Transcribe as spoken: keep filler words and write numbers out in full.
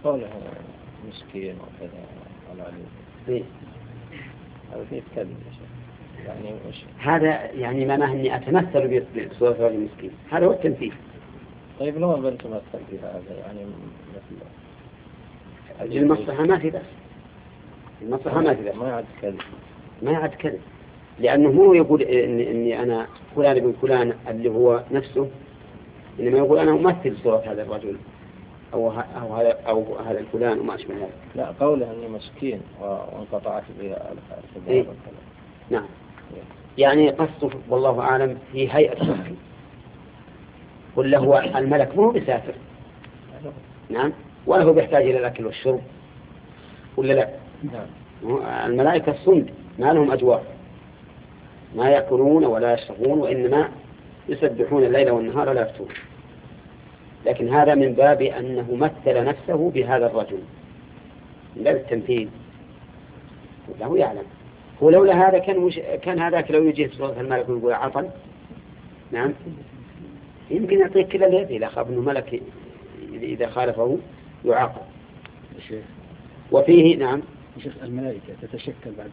قوله مسكين وكذا على عليه هذا فيه كذب يا شيخ. يعني مش هذا يعني معناه أني أتمثل بصورة رجل مسكين، هذا هو التمثيل. طيب لو ما بنتمثل بهذا يعني مثل المصلحة ما في بس، المصلحة ما في بس، ما يعد كذب، ما يعد كذب، لأنه مو يقول إني, إني أنا فلان ابن فلان اللي هو نفسه، إنما يقول أنا أمثل صورة هذا الرجل أو أو هذا أو هذا الفلان وما أشبه هذا. لا قوله أني مسكين وانقطعت به الأسباب. إيه؟ نعم. يعني قصده والله أعلم في هيئة مسكين، ولا هو الملك مو بسافر، نعم، ولا هو بيحتاج إلى الأكل والشرب، ولا لا؟ نعم. الملائكة الصند ما لهم أجواء، ما يأكلون ولا يشربون، وإنما يسبحون الليل والنهار لا يفتون. لكن هذا من باب أنه مثل نفسه بهذا الرجل من باب التمثيل، وله يعلم. ولولا هذا كان مش... كان هذاك لو يجيه بصورة الملك ويقول عطل، نعم، يمكن يعطيك كل اليد إذا خاف أنه ملك إذا خالفه يعاقب. وفيه نعم الملائكة تتشكل بعد